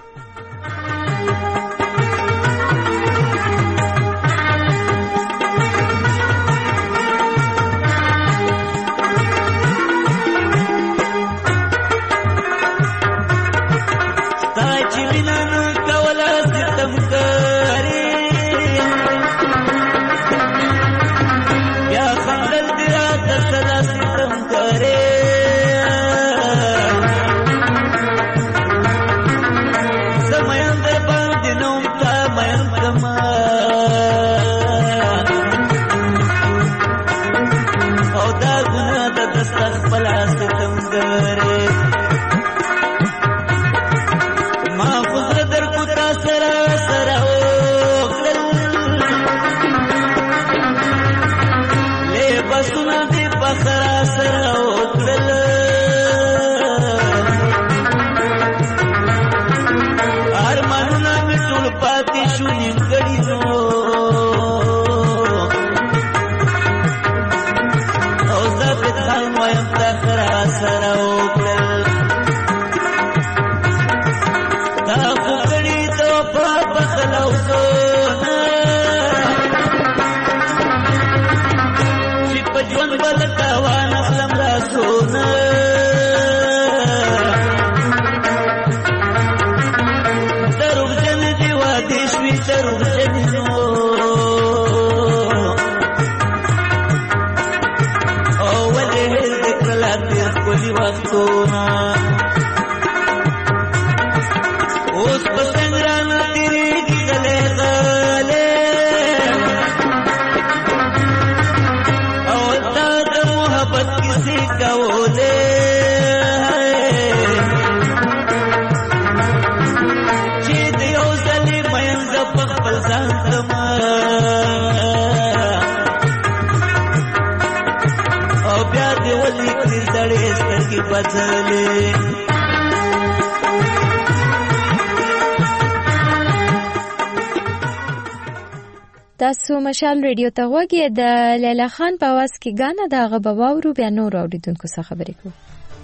تاسو مشال ریډیو ته غوږی د لیلا خان په आवाज کې غانا دا غو باورو بیا نور اوریدونکو څخه خبرې کوو.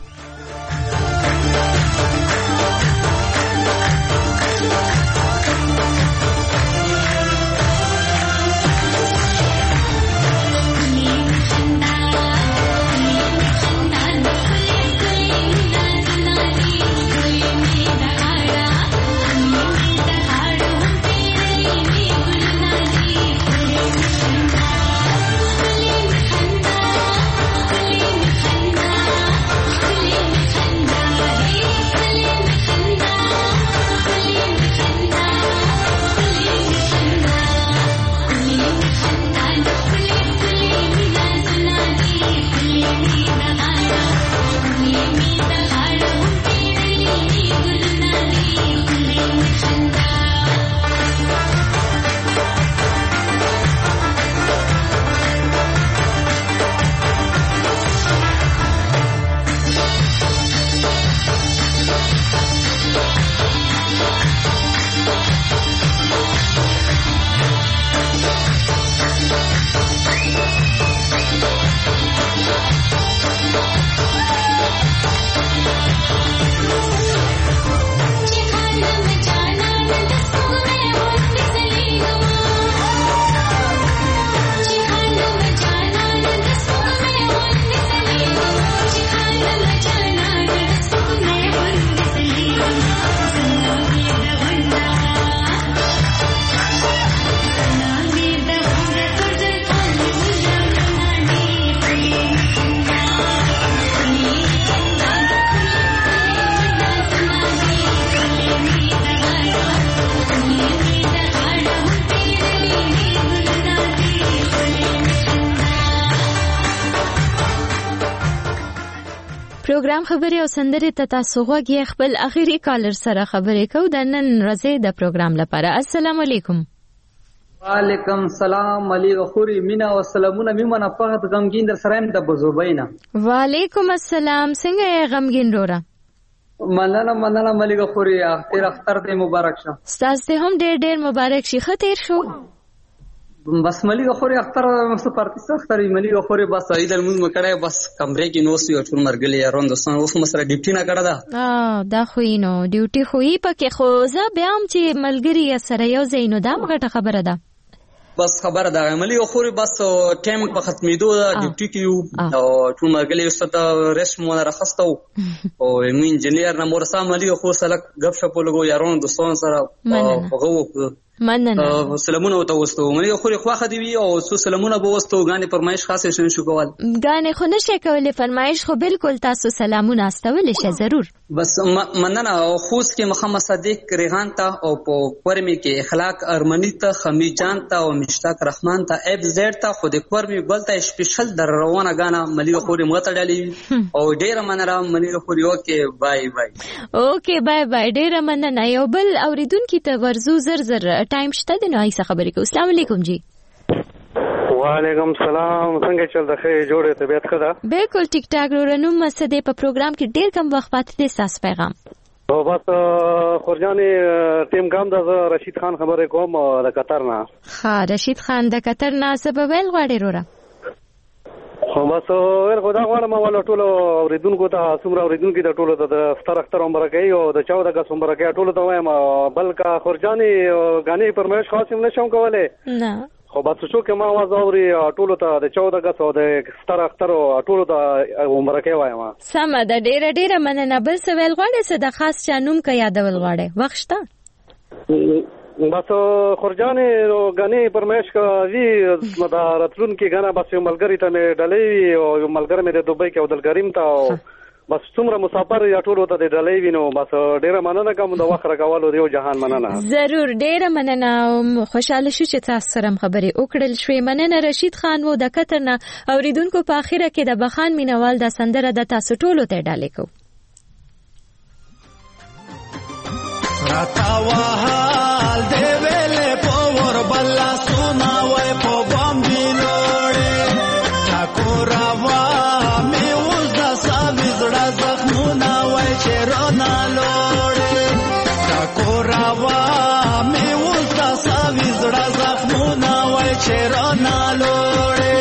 پروګرام خبرې او سندرې ته تاسو غوږی خپل اخیری کالر سره خبرې کوو د نن ورځې د پروګرام لپاره. السلام علیکم. وعلیکم السلام علی غفوري مینا او سلامونه میمنه فقط غمگین در سره د بزوبینا. وعلیکم السلام څنګه یې غمگین رورا؟ مننه مننه ملګری خوري اختر اختر دې مبارک شه. ستاسو ته هم ډېر ډېر مبارک شي. ښه تیر شو. بس ملګری خوري اختر مست پارتي اختر ملګری خوري بس عید المون مکړای بس کمرې کې نو سی او ټول مرګلي یارون دوستان اوس مسره ډیوټي نه کړه دا. اه دا خو نو ډیوټي خو یې پکې خو زه بیا هم چې ملګری سره یو ځای نو دا غټه خبره ده. بس خبره ده ملګری خوري بس ټایم په ختمېدو ډیوټي کې یو او ټول مرګلي ستاسو رسم مون راخستو او مې انجنیر نه مور سره ملګری خو سره غب شپ لګو یارون دوستان سره هغه مننه سلامونه او تاسو مې خو خو دی او سو سلامونه به وستو غانې فرمایش خاصه شنو شو کول غانې خو نشه کولې فرمایش خو بالکل تاسو سلامونه استول شه ضرور. بس مننه او خوس کې محمد صدیق ریحان ته او په پرمي کې اخلاق ارمنی ته خمی جان ته او مشتاق رحمان ته اف زد ته خو د پرمي بلته سپیشل در روانه غانا ملي خوري مته ډالي او ډیر مننه ملي خوري اوکې بای بای. اوکې بای بای ډیر مننه. یو بل اوریدونکو ته ورزو زر زر ټایم شته د نوای څخه خبرې کوم. السلام علیکم جی. وعلیکم سلام. څنګه چل د خیر جوړه طبيعت خدا؟ بالکل ټیک ټاک ورنوم مسده په پروګرام کې ډیر کم وخت پاتې دي. تاسو پیغام او بس خورجاني ټیم ګام د رشید خان خبرې کوم د قطر نه. ها رشید خان د قطر نه سبب ویل غواړي وروره. خو بس ور خدا غواړم ولا ټول اوریدونکو ته څومره اوریدونکو ته ټول د ستر اختر عمر کوي او د چاو د عمر کوي ټول ته وایم بلکې خورجاني غانې پرمېش خاصم نشم کوله نه خو بس شو کې ما आवाज اوري ټول ته د چاو د او د ستر اختر ټول ته عمر کوي وایم. سم ده ډېر ډېر مننه. بل څه ویل غواړي څه د خاص چانوم کا یادول غواړي وخت شته؟ بس خورجانې غنې پرمېش کوي مدارتلون کې غنا بس یو ملګری ته مې ډلې او یو ملګری مې د دوبۍ کې عبد الکریم ته بس څومره مسافر یا ټول ته د ډلې وینو بس ډېر مننه کوم د وخت راکولو دیو جهان مننه. ضرور ډېر مننه. خوشاله شو چې تاسو سره خبرې وکړل شوې. مننه رشید خان وو د قطر نه. اوریدونکو په اخیره کې د بخان مینوال د سندره د تاسو ټولو ته ډالې کو. راتا وحال دی ویلې په ور بلا سونا وای په بام دی لوړې ټاکورا وا می اوس د ساوي زړه زخمونه وای چې رونا لوړې ټاکورا وا می اوس د ساوي زړه زخمونه وای چې رونا لوړې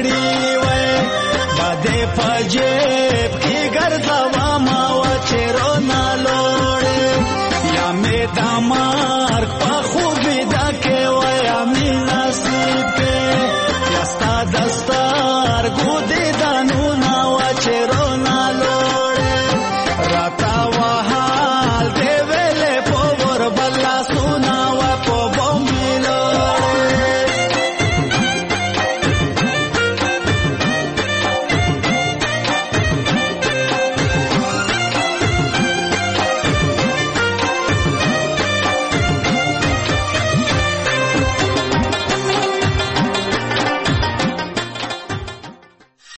وای باندې پجيب کې ګرځاو